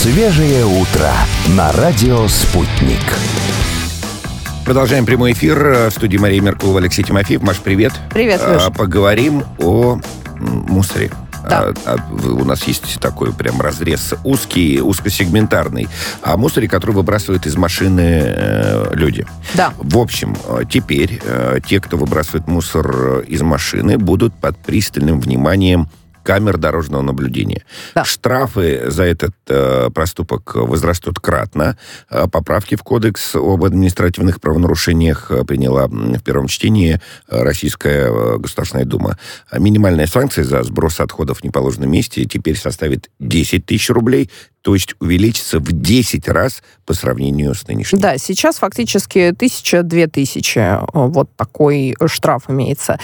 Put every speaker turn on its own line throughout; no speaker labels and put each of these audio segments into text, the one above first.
Свежее утро на радио «Спутник».
Продолжаем прямой эфир. В студии Мария Меркулова, Алексей Тимофеев. Маш, привет.
Привет, Леша.
Поговорим о мусоре.
Да.
У нас есть такой прям разрез узкий, узкосегментарный. О мусоре, который выбрасывают из машины люди.
Да.
В общем, теперь те, кто выбрасывает мусор из машины, будут под пристальным вниманием камер дорожного наблюдения.
Да.
Штрафы за этот проступок возрастут кратно. Поправки в Кодекс об административных правонарушениях приняла в первом чтении Российская Государственная Дума. Минимальная санкция за сброс отходов в неположенном месте теперь составит 10 тысяч рублей, то есть увеличится в 10 раз по сравнению с нынешним.
Да, сейчас фактически 1000-2000. Вот такой штраф имеется.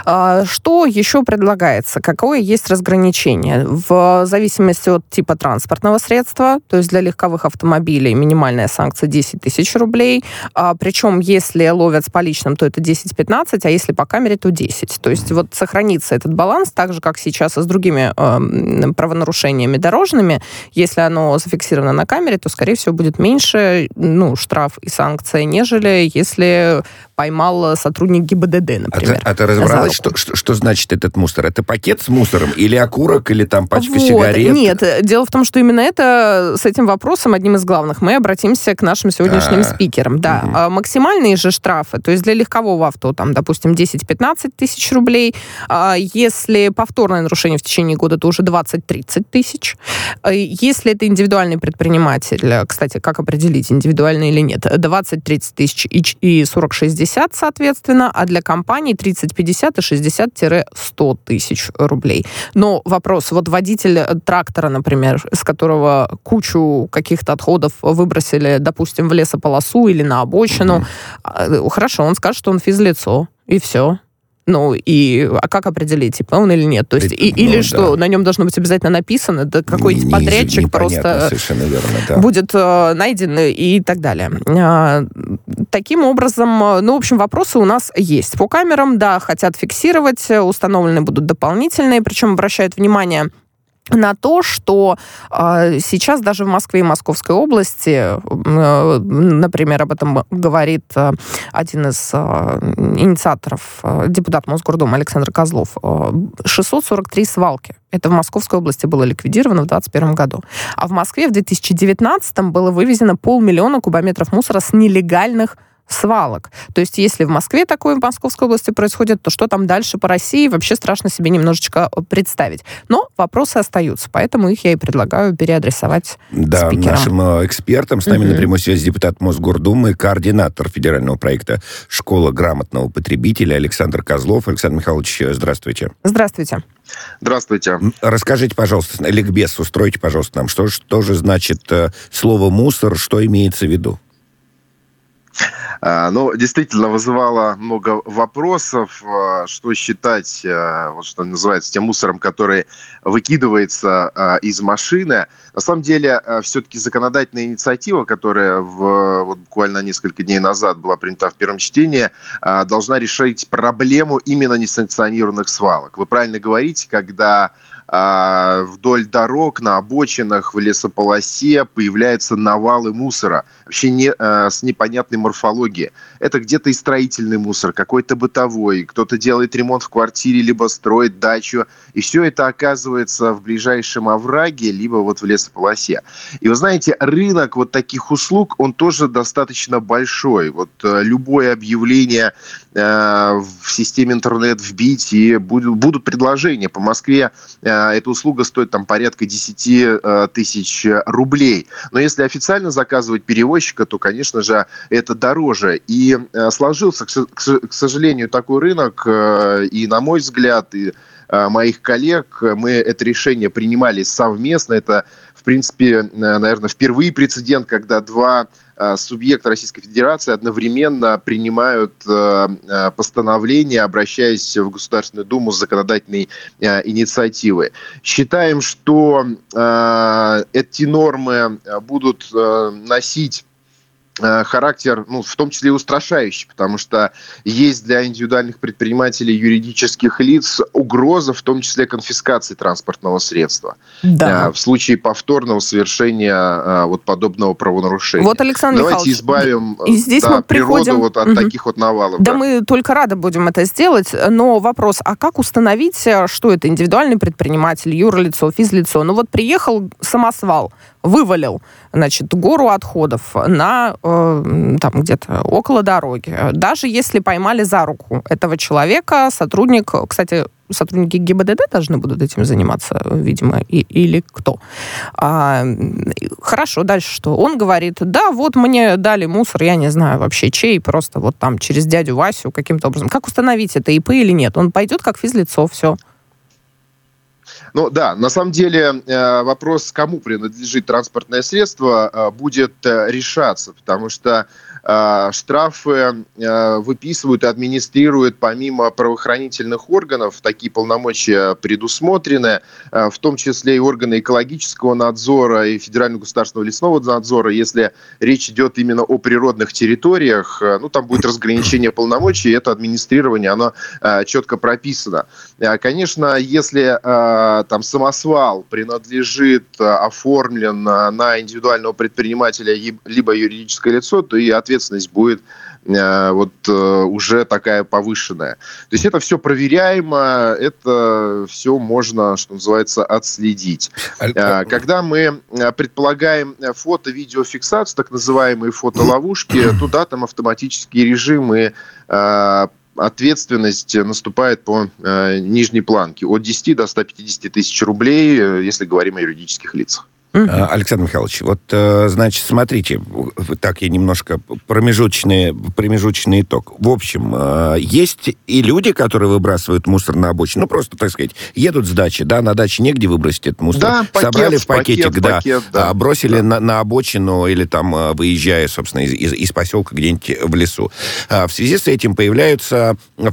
Что еще предлагается? Какое есть разграничение? В зависимости от типа транспортного средства, то есть для легковых автомобилей минимальная санкция 10 тысяч рублей. Причем, если ловят с поличным, то это 10-15, а если по камере, то 10. То есть вот сохранится этот баланс, так же, как сейчас и с другими правонарушениями дорожными. Если оно зафиксировано на камере, то, скорее всего, будет меньше штраф и санкция, нежели если поймал сотрудник ГИБДД, например.
А ты разобралась, что значит этот мусор? Это пакет с мусором или окурок, или там пачка сигарет?
Нет, дело в том, что именно с этим вопросом, одним из главных, мы обратимся к нашим сегодняшним спикерам. Да. Угу. Максимальные же штрафы, то есть для легкового авто, там, допустим, 10-15 тысяч рублей. Если повторное нарушение в течение года, то уже 20-30 тысяч. Если это индивидуальный предприниматель, кстати, как определить, индивидуальный или нет, 20-30 тысяч и 40-60, соответственно, а для компаний 30-50 и 60-100 тысяч рублей. Но вопрос, вот водитель трактора, например, с которого кучу каких-то отходов выбросили, допустим, в лесополосу или на обочину, хорошо, он скажет, что он физлицо, и все. А как определить, типа он или нет? То есть, или что, на нем должно быть обязательно написано, да какой-нибудь подрядчик просто
верно,
будет найден и так далее. Таким образом, в общем, вопросы у нас есть. По камерам, да, хотят фиксировать, установлены будут дополнительные, причем обращают внимание на то, что сейчас даже в Москве и Московской области, например, об этом говорит один из инициаторов, депутат Мосгордума Александр Козлов, 643 свалки. Это в Московской области было ликвидировано в 2021 году. А в Москве в 2019 было вывезено 500 000 кубометров мусора с нелегальных свалок. То есть, если в Москве такое в Московской области происходит, то что там дальше по России, вообще страшно себе немножечко представить. Но вопросы остаются, поэтому их я и предлагаю переадресовать спикерам.
Нашим экспертам. С нами на прямой связи депутат Мосгордумы, координатор федерального проекта «Школа грамотного потребителя» Александр Козлов. Александр Михайлович, здравствуйте.
Здравствуйте.
Здравствуйте.
Расскажите, пожалуйста, ликбез устройте, пожалуйста, нам, что же значит слово «мусор», что имеется в виду?
Действительно вызывало много вопросов, что считать, что называется, тем мусором, который выкидывается из машины. На самом деле, все-таки законодательная инициатива, которая буквально несколько дней назад была принята в первом чтении, должна решить проблему именно несанкционированных свалок. Вы правильно говорите, когда вдоль дорог, на обочинах, в лесополосе появляются навалы мусора, вообще с непонятной морфологией. Это где-то и строительный мусор, какой-то бытовой, кто-то делает ремонт в квартире, либо строит дачу, и все это оказывается в ближайшем овраге, либо в лесополосе. И вы знаете, рынок таких услуг, он тоже достаточно большой. Любое объявление в системе интернет вбить, и будут предложения. По Москве эта услуга стоит порядка 10 тысяч рублей. Но если официально заказывать перевозчика, то, конечно же, это дороже. И сложился, к сожалению, такой рынок, и, на мой взгляд, и моих коллег, мы это решение принимали совместно. Это, в принципе, наверное, впервые прецедент, когда два субъекта Российской Федерации одновременно принимают постановление, обращаясь в Государственную Думу с законодательной инициативой. Считаем, что эти нормы будут носить характер, в том числе и устрашающий, потому что есть для индивидуальных предпринимателей, юридических лиц угроза, в том числе конфискации транспортного средства.
Да.
В случае повторного совершения подобного правонарушения.
Вот, Александр
Давайте
Михайлович,
избавим
и здесь мы приходим...
природу от таких навалов.
Да, мы только рады будем это сделать, но вопрос, а как установить, что это индивидуальный предприниматель, юрлицо, физлицо? Приехал самосвал, вывалил, гору отходов на где-то около дороги. Даже если поймали за руку этого человека, сотрудники ГИБДД должны будут этим заниматься, видимо, или кто. Хорошо, дальше что? Он говорит, да, мне дали мусор, я не знаю вообще чей, просто там через дядю Васю каким-то образом. Как установить, это ИП или нет? Он пойдет как физлицо, все.
На самом деле вопрос, кому принадлежит транспортное средство, будет решаться, потому что штрафы выписывают и администрируют помимо правоохранительных органов, такие полномочия предусмотрены, в том числе и органы экологического надзора и Федерального государственного лесного надзора. Если речь идет именно о природных территориях, там будет разграничение полномочий, и это администрирование, оно четко прописано. Конечно, если самосвал принадлежит, оформлен на индивидуального предпринимателя либо юридическое лицо, то и ответственность будет уже такая повышенная. То есть это все проверяемо, это все можно, что называется, отследить. Когда мы предполагаем фото-видеофиксацию, так называемые фотоловушки, то там автоматический режим и ответственность наступает по нижней планке от 10 до 150 тысяч рублей, если говорим о юридических лицах.
Александр Михайлович, значит, смотрите, так я немножко промежуточный итог. В общем, есть и люди, которые выбрасывают мусор на обочину, просто, так сказать, едут с дачи, на даче негде выбросить этот мусор,
да,
собрали в пакетик,
да.
Бросили на обочину или выезжая, собственно, из поселка где-нибудь в лесу. В связи с этим появляются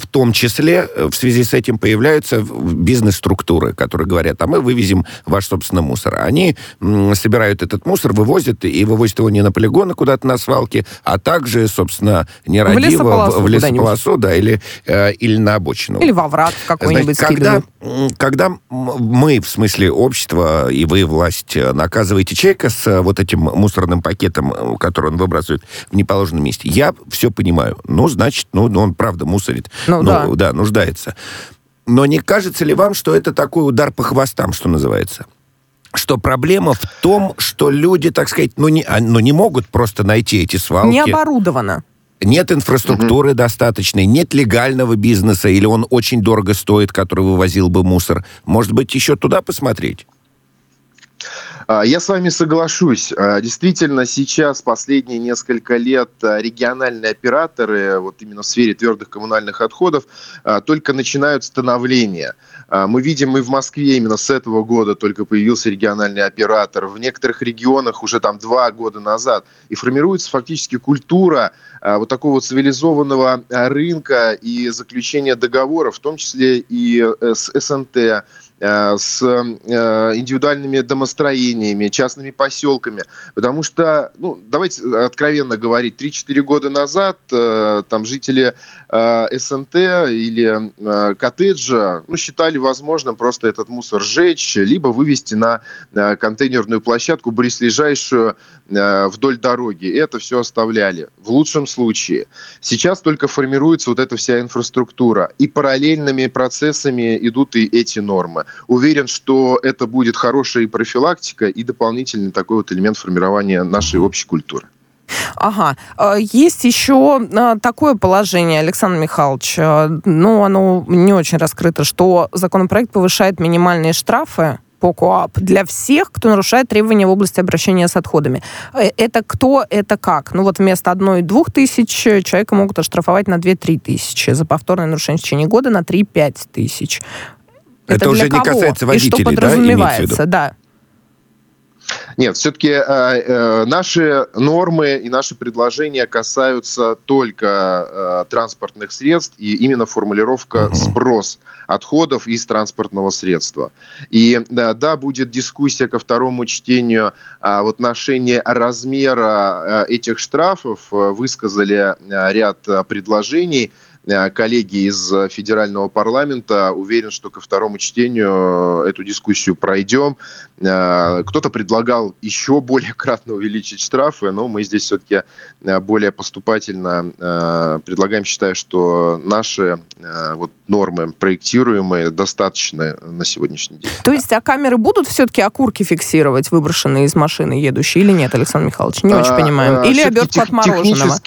бизнес-структуры, которые говорят, мы вывезем ваш, собственно, мусор. Они собирают этот мусор, вывозят его не на полигоны куда-то на свалке, а также, собственно, нерадиво в лесополосу, или на обочину.
Или во враг какой-нибудь скидывают.
Когда мы, в смысле общества, и вы, власть, наказываете человека с этим мусорным пакетом, который он выбрасывает в неположенном месте, я все понимаю. Значит, он правда мусорит. Нуждается. Но не кажется ли вам, что это такой удар по хвостам, что называется? Что проблема в том, что люди, так сказать, не могут просто найти эти свалки.
Не оборудовано.
Нет инфраструктуры достаточной, нет легального бизнеса, или он очень дорого стоит, который вывозил бы мусор. Может быть, еще туда посмотреть?
Я с вами соглашусь. Действительно, сейчас, последние несколько лет, региональные операторы, именно в сфере твердых коммунальных отходов, только начинают становление. Мы видим, и в Москве именно с этого года только появился региональный оператор. В некоторых регионах уже 2 года назад. И формируется фактически культура такого цивилизованного рынка и заключения договоров, в том числе и с СНТ, с индивидуальными домостроениями, частными поселками. Потому что, давайте откровенно говорить, 3-4 года назад жители СНТ или коттеджа считали возможным просто этот мусор сжечь, либо вывести на контейнерную площадку, близлежащую вдоль дороги. И это все оставляли. В лучшем случае. Сейчас только формируется эта вся инфраструктура. И параллельными процессами идут и эти нормы. Уверен, что это будет хорошая и профилактика, и дополнительный такой элемент формирования нашей общей культуры.
Ага. Есть еще такое положение, Александр Михайлович, оно не очень раскрыто, что законопроект повышает минимальные штрафы по КоАП для всех, кто нарушает требования в области обращения с отходами. Это кто, это как? Вместо 1-2 тысяч человека могут оштрафовать на 2-3 тысячи, за повторное нарушение в течение года на 3-5 тысяч.
Это уже не касается водителей,
и что подразумевается, да?
Нет, все-таки наши нормы и наши предложения касаются только транспортных средств, и именно формулировка «сброс отходов из транспортного средства». И да, будет дискуссия ко второму чтению в отношении размера этих штрафов. Высказали ряд предложений коллеги из федерального парламента. Уверен, что ко второму чтению эту дискуссию пройдем. Кто-то предлагал еще более кратно увеличить штрафы, но мы здесь все-таки более поступательно предлагаем, считая, что наши нормы проектируемые достаточно на сегодняшний день.
То есть, камеры будут все-таки окурки фиксировать, выброшенные из машины едущие, или нет, Александр Михайлович? Не очень понимаем. Или обертку от мороженого?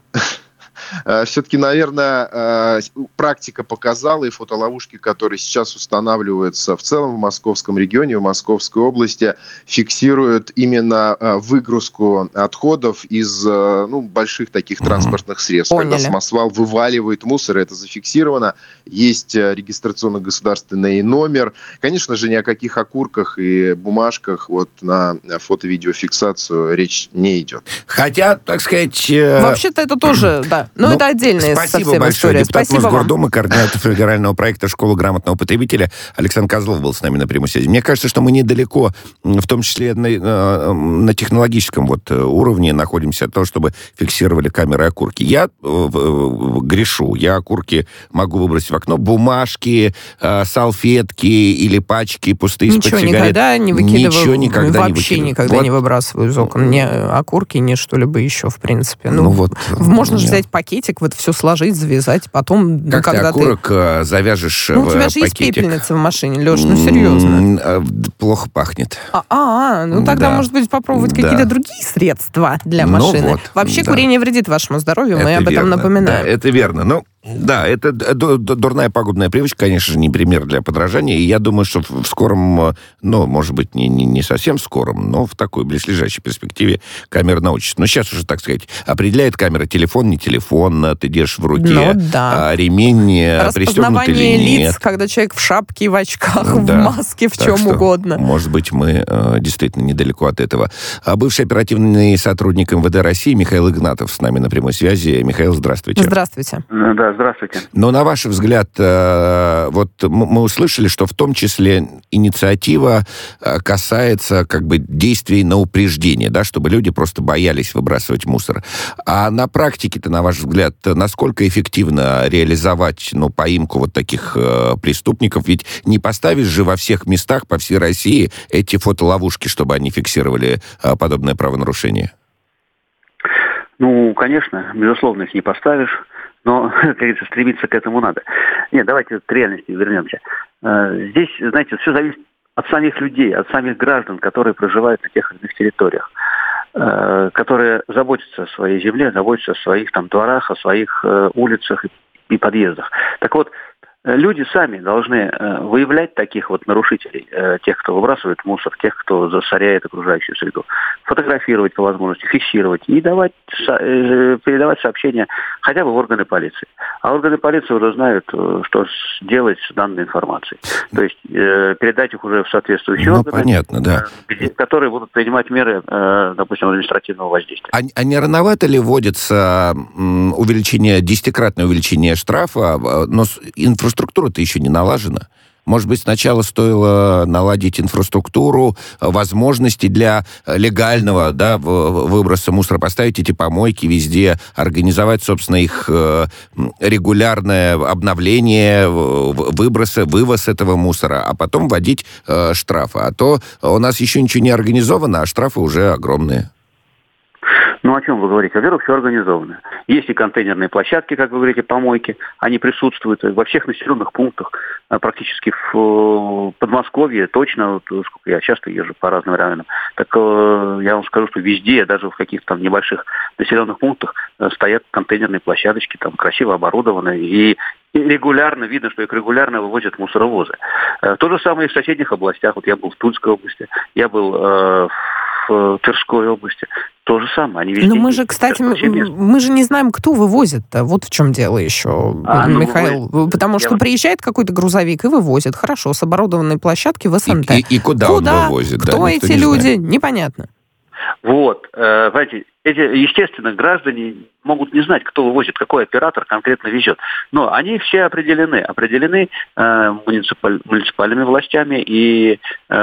Все-таки, наверное, практика показала, и фотоловушки, которые сейчас устанавливаются в целом в московском регионе, в Московской области, фиксируют именно выгрузку отходов из больших таких транспортных средств.
Поняли.
Когда самосвал вываливает мусор, это зафиксировано. Есть регистрационно-государственный номер. Конечно же, ни о каких окурках и бумажках на фото-видеофиксацию речь не идет.
Хотя, так сказать...
Вообще-то это тоже, да. Но это отдельная
совсем
история.
Депутат
Спасибо
Мосгордумы,
вам.
координатор федерального проекта «Школа грамотного потребителя» Александр Козлов был с нами на прямой связи. Мне кажется, что мы недалеко, в том числе на технологическом уровне, находимся от того, чтобы фиксировали камеры окурки. Я грешу. Я окурки могу выбросить в окно. Бумажки, салфетки или пачки пустые из-под сигарет.
Ничего никогда не выкидываю.
Ничего никогда не
вообще
выкидываю.
никогда не выбрасываю из окон. Ни окурки, ни что-либо еще, в принципе. Можно же взять пакетик, все сложить, завязать, потом...
Как когда ты окурок завяжешь в пакетик?
У тебя же есть пепельница в машине, Леш, серьезно.
Плохо пахнет.
Тогда, может быть, попробовать какие-то другие средства для машины. Вообще, курение вредит вашему здоровью, мы об этом напоминаем.
Да, это верно. Да, это дурная пагубная привычка, конечно же, не пример для подражания. И я думаю, что в скором, может быть, не совсем скором, но в такой близлежащей перспективе камера научится. Но сейчас уже, так сказать, определяет камера телефон, не телефон, ты держишь в руке ремень, пристегнут или нет.
Лиц, когда человек в шапке, в очках, в маске, в чем угодно.
Может быть, мы действительно недалеко от этого. Бывший оперативный сотрудник МВД России Михаил Игнатов с нами на прямой связи. Михаил, здравствуйте.
Здравствуйте.
Да, здравствуйте.
Но на ваш взгляд, мы услышали, что в том числе инициатива касается действий на упреждение, да, чтобы люди просто боялись выбрасывать мусор. А на практике-то, на ваш взгляд, насколько эффективно реализовать поимку таких преступников? Ведь не поставишь же во всех местах по всей России эти фотоловушки, чтобы они фиксировали подобное правонарушение.
Конечно, безусловно, их не поставишь. Но, как говорится, стремиться к этому надо. Нет, давайте к реальности вернемся. Здесь, знаете, все зависит от самих людей, от самих граждан, которые проживают на тех или иных территориях, которые заботятся о своей земле, заботятся о своих дворах, о своих улицах и подъездах. Так вот, люди сами должны выявлять таких нарушителей, тех, кто выбрасывает мусор, тех, кто засоряет окружающую среду, фотографировать по возможности, фиксировать и передавать сообщения хотя бы в органы полиции. А органы полиции уже знают, что делать с данной информацией. То есть передать их уже в соответствующие органы,
понятно, да.
которые будут принимать меры, допустим, административного воздействия.
А не рановато ли вводится десятикратное увеличение штрафа, но инфраструктура-то еще не налажена? Может быть, сначала стоило наладить инфраструктуру, возможности для легального выброса мусора, поставить эти помойки везде, организовать, собственно, их регулярное обновление, вывоз этого мусора, а потом вводить штрафы. А то у нас еще ничего не организовано, а штрафы уже огромные.
О чем вы говорите? Во-первых, все организовано. Есть и контейнерные площадки, как вы говорите, помойки. Они присутствуют во всех населенных пунктах. Практически в Подмосковье точно, сколько я часто езжу по разным районам. Так я вам скажу, что везде, даже в каких-то небольших населенных пунктах стоят контейнерные площадочки, красиво оборудованные. И регулярно, видно, что их регулярно вывозят мусоровозы. То же самое и в соседних областях. Я был в Тульской области, я был в в Тверской области. То же самое. Они везде.
Но мы же, кстати, мы же не знаем, кто вывозит-то. Вот в чем дело еще, Михаил. Потому что приезжает какой-то грузовик и вывозит. Хорошо, с оборудованной площадки в СНТ.
И куда он вывозит?
Кто эти люди? Непонятно.
Вот, знаете, естественно, граждане могут не знать, кто вывозит, какой оператор конкретно везет. Но они все определены муниципальными властями и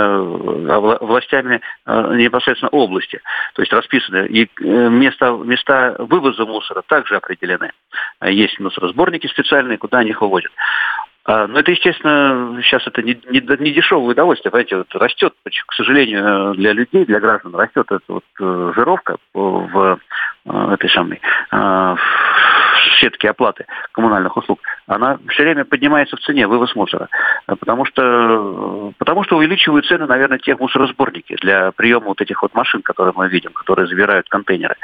властями непосредственно области. То есть расписаны. И места вывоза мусора также определены. Есть мусоросборники специальные, куда они их вывозят. Но это, естественно, сейчас это не дешевое удовольствие. Понимаете, вот растет, к сожалению, для людей, для граждан, растет эта вот жировка в этой самой в сетке оплаты коммунальных услуг. Она все время поднимается в цене, вывоз мусора. Потому что увеличивают цены, наверное, те мусоросборники для приема вот этих вот машин, которые мы видим, которые забирают контейнеры.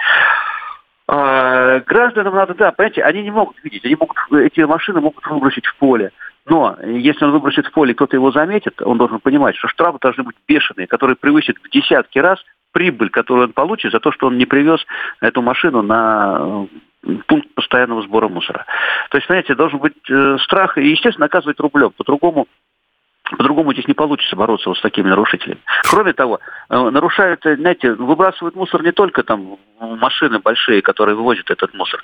Гражданам надо, понимаете, они не могут видеть, эти машины могут выбросить в поле. Но если он выбросит в поле, кто-то его заметит, он должен понимать, что штрафы должны быть бешеные, которые превысят в десятки раз прибыль, которую он получит за то, что он не привез эту машину на пункт постоянного сбора мусора. То есть, знаете, должен быть страх и, естественно, наказывать рублем. По-другому здесь не получится бороться вот с такими нарушителями. Кроме того, нарушают, знаете, выбрасывают мусор не только там машины большие, которые вывозят этот мусор,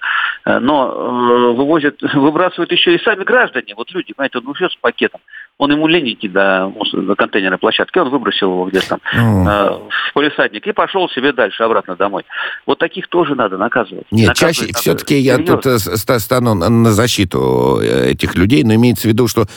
но выбрасывают еще и сами граждане. Вот люди, знаете, он везет с пакетом, он ему лень идти до контейнерной площадки, он выбросил его где-то там в полисадник и пошел себе дальше, обратно домой. Вот таких тоже надо наказывать.
Нет, чаще все-таки я тут стану на защиту этих людей, но имеется в виду, что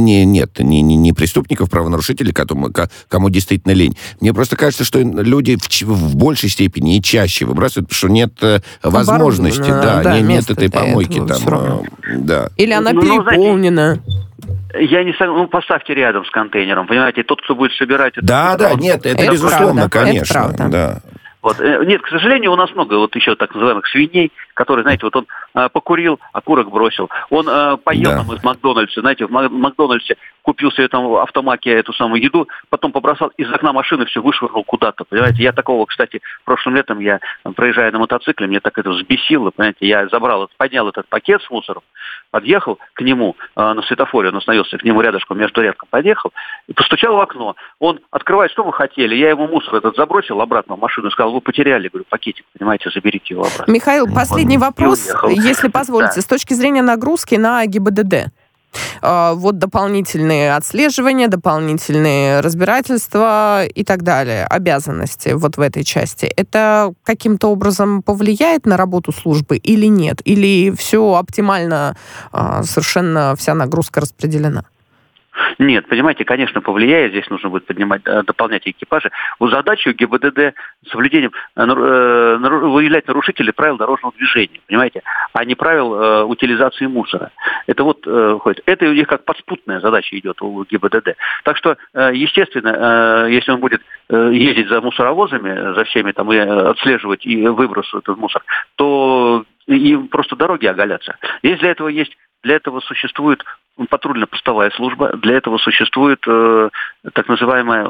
не преступников, правонарушителей, кому действительно лень. Мне просто кажется, что люди в большей степени и чаще выбрасывают, потому что нет возможности, нет этой помойки там. Да.
Или она переполнена.
Я не согласен. Поставьте рядом с контейнером, понимаете, тот, кто будет собирать...
Это безусловно,
правда,
конечно.
Это правда.
Да.
Вот. Нет, к сожалению, у нас много вот еще так называемых свиней, которые, знаете, вот он покурил, окурок бросил. Он поел там из Макдональдса, знаете, в Макдональдсе купил себе там в автомаке эту самую еду, потом побросал из окна машины, все вышвырнул куда-то, понимаете. Я такого, кстати, прошлым летом я, проезжая на мотоцикле, мне так это взбесило, понимаете. Я поднял этот пакет с мусором, подъехал к нему на светофоре, он остановился, к нему рядышком, между рядком подъехал, и постучал в окно. Он открывает, что вы хотели? Я ему мусор этот забросил обратно в машину и сказал, вы потеряли, говорю, пакетик, понимаете, заберите его обратно.
Михаил, последний вопрос, если позволите, с точки зрения нагрузки на ГИБДД. Вот дополнительные отслеживания, дополнительные разбирательства и так далее, обязанности вот в этой части. Это каким-то образом повлияет на работу службы или нет? Или все оптимально, совершенно вся нагрузка распределена?
Нет, понимаете, конечно, повлияет. Здесь нужно будет дополнять экипажи. Задача ГИБДД с соблюдением выявлять нарушителей правил дорожного движения, понимаете, а не правил утилизации мусора. Это это у них как подспутная задача идет у ГИБДД. Так что, естественно, если он будет ездить за мусоровозами, за всеми там и отслеживать и выброс этот мусор, то им просто дороги оголятся. Для этого существует патрульно-постовая служба, для этого существует так называемая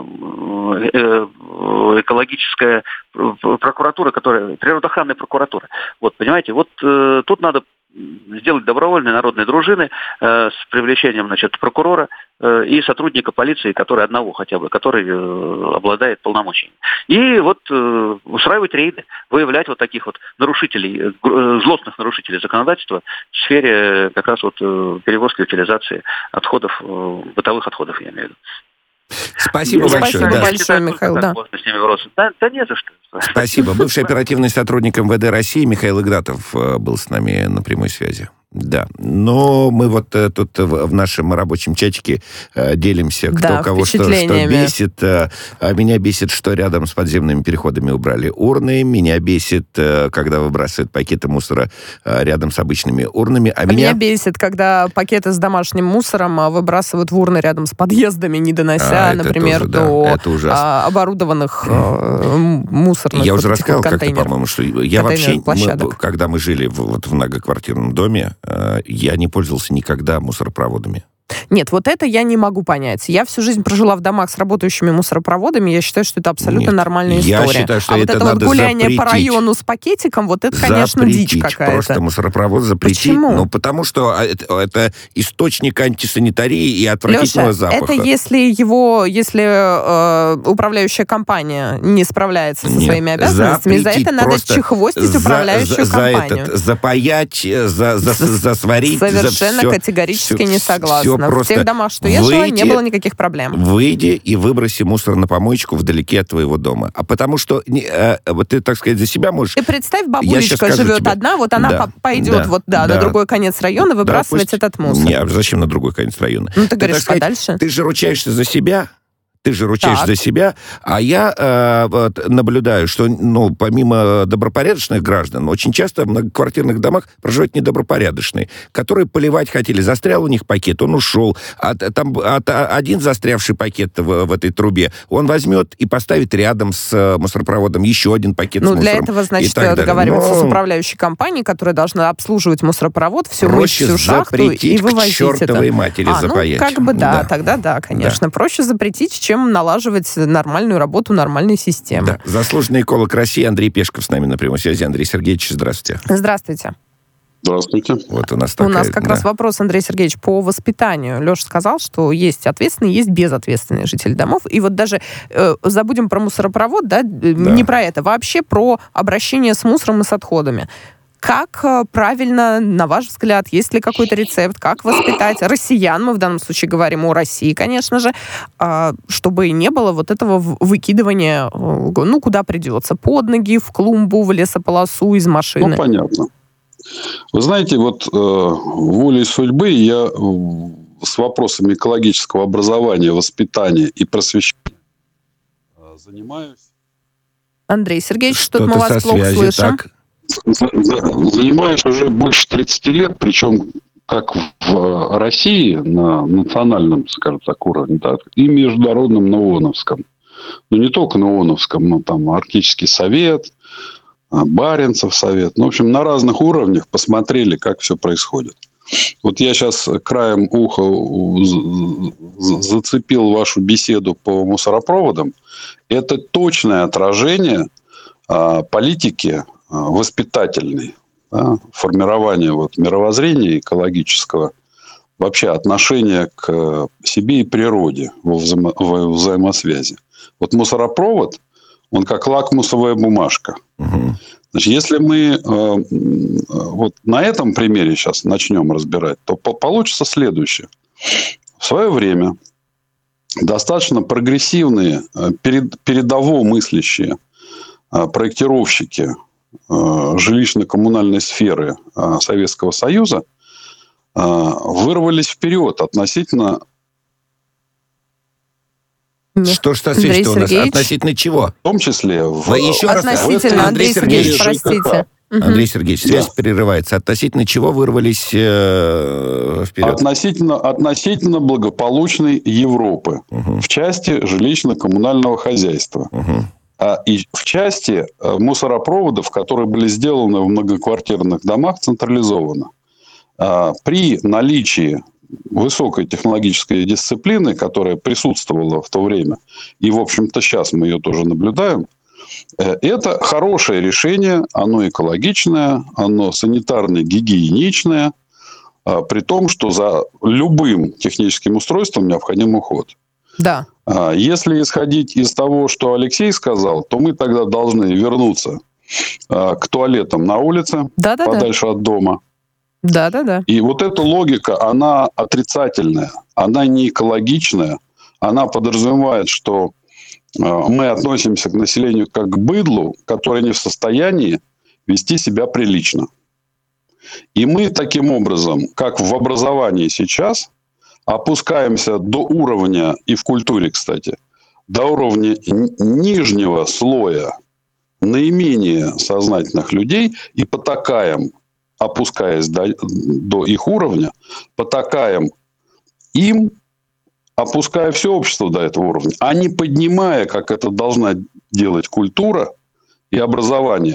экологическая прокуратура, природоохранная прокуратура. Вот, понимаете, тут надо сделать добровольные народные дружины с привлечением, прокурора и сотрудника полиции, одного хотя бы, который обладает полномочиями. И устраивать рейды, выявлять вот таких вот нарушителей, злостных нарушителей законодательства в сфере как раз перевозки и утилизации отходов, бытовых отходов, я имею в виду.
Спасибо большое.
Спасибо большое, Михаил.
Да, не за что.
Спасибо. Бывший оперативный сотрудник МВД России Михаил Игнатов был с нами на прямой связи. Да, но мы тут в нашем рабочем чатике делимся, кто кого что бесит. Меня бесит, что рядом с подземными переходами убрали урны. Меня бесит, когда выбрасывают пакеты мусора рядом с обычными урнами.
Меня бесит, когда пакеты с домашним мусором выбрасывают в урны рядом с подъездами, не донося, например, до оборудованных мусорных
Я уже рассказал как-то, по-моему, что я вообще, когда мы жили в многоквартирном доме, я не пользовался никогда мусоропроводами.
Нет, вот это я не могу понять. Я всю жизнь прожила в домах с работающими мусоропроводами, я считаю, что это абсолютно нормальная история.
Я считаю, что
а
это
вот это
надо
вот гуляние
запретить.
по району с пакетиком, вот это, конечно, дичь какая-то.
Просто мусоропровод запретить.
Почему?
Ну, потому что это источник антисанитарии и отвратительного
Леша,
запаха.
это если управляющая компания не справляется со своими обязанностями, за это надо чехвостить управляющую компанию.
Запаять, засварить.
Совершенно категорически не согласна. В тех домах, что я жила, не было никаких проблем.
Выйди и выброси мусор на помоечку вдалеке от твоего дома. А потому что вот ты, так сказать, за себя можешь...
Ты представь, бабулечка живет одна, вот она пойдет на другой конец района выбрасывать этот мусор.
Не, зачем на другой конец района?
Ну, ты говоришь, подальше.
Ты же ручаешься за себя, а я наблюдаю, что, помимо добропорядочных граждан, очень часто в многоквартирных домах проживают недобропорядочные, которые поливать хотели. Застрял у них пакет, он ушел. Один застрявший пакет в этой трубе, он возьмет и поставит рядом с мусоропроводом еще один пакет с мусором.
Для этого, значит, договариваться с управляющей компанией, которая должна обслуживать мусоропровод, мыть всю шахту и вывозить это.
Проще запретить к чертовой матери запаять.
Тогда да, конечно. Проще запретить, чем налаживать нормальную работу нормальной системы.
Да. Заслуженный эколог России Андрей Пешков с нами на прямой связи. Андрей Сергеевич, здравствуйте.
Здравствуйте.
Здравствуйте.
Вот у нас
как раз вопрос, Андрей Сергеевич, по воспитанию. Леша сказал, что есть ответственные, есть безответственные жители домов. И вот даже забудем про мусоропровод, не про это, вообще про обращение с мусором и с отходами. Как правильно, на ваш взгляд, есть ли какой-то рецепт, как воспитать россиян, мы в данном случае говорим о России, конечно же, чтобы не было вот этого выкидывания, куда придется, под ноги, в клумбу, в лесополосу, из машины?
Понятно. Вы знаете, волей судьбы я с вопросами экологического образования, воспитания и просвещения занимаюсь.
Андрей Сергеевич, что-то мы вас плохо слышим.
Занимаюсь уже больше 30 лет, причем как в России на национальном, скажем так, уровне, так, и международном на ООНовском. Но не только на ООНовском, но там Арктический совет, Баренцев совет. В общем, на разных уровнях посмотрели, как все происходит. Вот я сейчас краем уха зацепил вашу беседу по мусоропроводам. Это точное отражение политики воспитательной, формирования мировоззрения экологического, вообще отношения к себе и природе во взаимосвязи. Вот мусоропровод, он как лакмусовая бумажка. Угу. Значит, если мы на этом примере сейчас начнем разбирать, то получится следующее. В свое время достаточно прогрессивные, передово мыслящие проектировщики жилищно-коммунальной сферы Советского Союза вырвались вперед относительно...
Что у нас? Относительно чего?
В том числе...
Относительно, Андрей Сергеевич, простите.
Андрей Сергеевич, связь прерывается. Относительно чего вырвались вперед?
Относительно благополучной Европы в части жилищно-коммунального хозяйства. И в части мусоропроводов, которые были сделаны в многоквартирных домах централизованно. При наличии высокой технологической дисциплины, которая присутствовала в то время, и, в общем-то, сейчас мы ее тоже наблюдаем, это хорошее решение, оно экологичное, оно санитарно-гигиеничное, при том, что за любым техническим устройством необходим уход.
Да.
Если исходить из того, что Алексей сказал, то мы тогда должны вернуться к туалетам на улице, подальше от дома.
Да.
И вот эта логика, она отрицательная, она не экологичная, она подразумевает, что мы относимся к населению как к быдлу, которое не в состоянии вести себя прилично. И мы таким образом, как в образовании сейчас, опускаемся до уровня, и в культуре, кстати, до уровня нижнего слоя наименее сознательных людей и потакаем, опускаясь до их уровня, потакаем им, опуская все общество до этого уровня, а не поднимая, как это должна делать культура и образование,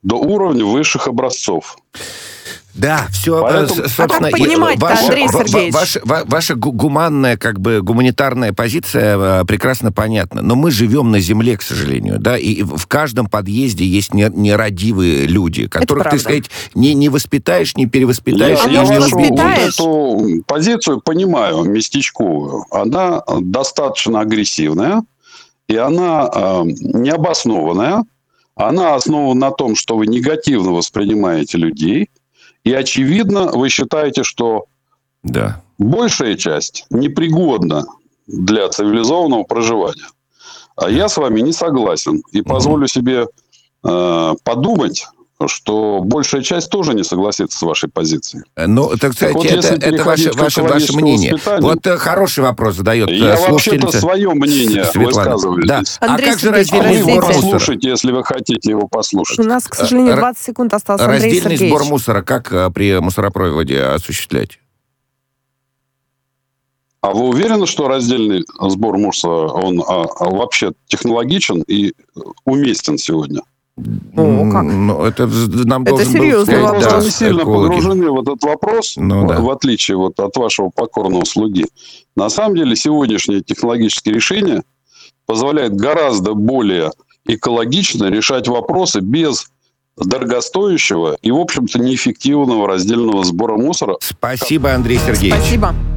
до уровня высших образцов.
Да, все,
Поэтому...
собственно...
А как понимать-то, Андрей Сергеевич?
Ваша гуманная, гуманитарная позиция прекрасно понятна. Но мы живем на земле, к сожалению, да, и в каждом подъезде есть нерадивые люди, которых, так сказать, не воспитаешь, не перевоспитаешь.
Я эту позицию понимаю, местечковую. Она достаточно агрессивная, и она необоснованная. Она основана на том, что вы негативно воспринимаете людей. И, очевидно, вы считаете, что большая часть непригодна для цивилизованного проживания. А я с вами не согласен. И позволю себе подумать, что большая часть тоже не согласится с вашей позицией.
Ну, так сказать, вот, это ваше мнение. Вот хороший вопрос задает
я вообще-то свое мнение высказываю.
Да.
Андрей,
а как же раздельный
сбор мусора? Послушайте, если вы хотите его послушать.
У нас, к сожалению, 20 секунд осталось.
Раздельный сбор мусора как при мусоропроводе осуществлять?
А вы уверены, что раздельный сбор мусора, он вообще технологичен и уместен сегодня?
Как?
Ну, это нам
это серьезный вопрос.
Вы не сильно погружены в этот вопрос, в отличие от вашего покорного слуги. На самом деле, сегодняшние технологические решения позволяют гораздо более экологично решать вопросы без дорогостоящего и, в общем-то, неэффективного раздельного сбора мусора.
Спасибо, Андрей Сергеевич.
Спасибо.